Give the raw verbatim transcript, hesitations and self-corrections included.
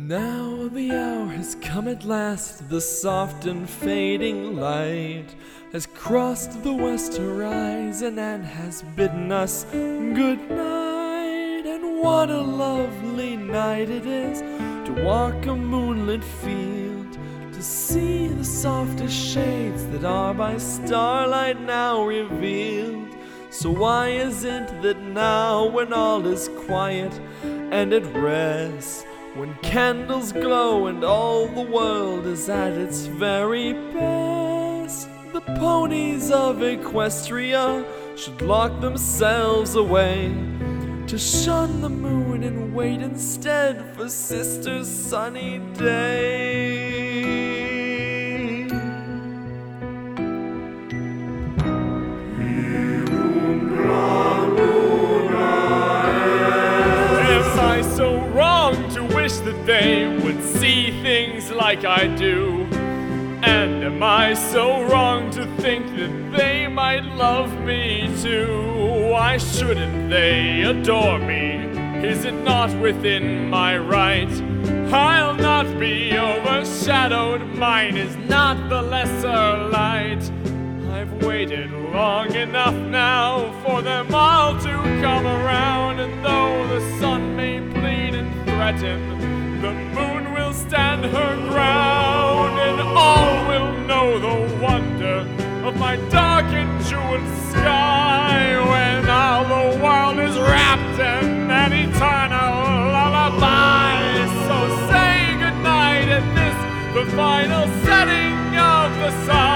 Now the hour has come at last, the soft and fading light has crossed the west horizon and has bidden us good night. And what a lovely night it is to walk a moonlit field, to see the softest shades that are by starlight now revealed. So why is it that now, when all is quiet and at rest, when candles glow and all the world is at its very best, the ponies of Equestria should lock themselves away, to shun the moon and wait instead for sister's sunny day? Am I so wrong to wish that they would see things like I do? And am I so wrong to think that they might love me too? Why shouldn't they adore me? Is it not within my right? I'll not be overshadowed, mine is not the lesser light. I've waited long enough now for them all to come around, and though the sun may plead and threaten, the moon will stand her ground, and all will know the wonder of my dark and jeweled sky, when all the world is wrapped in an eternal lullaby. So say goodnight at this, the final setting of the sun.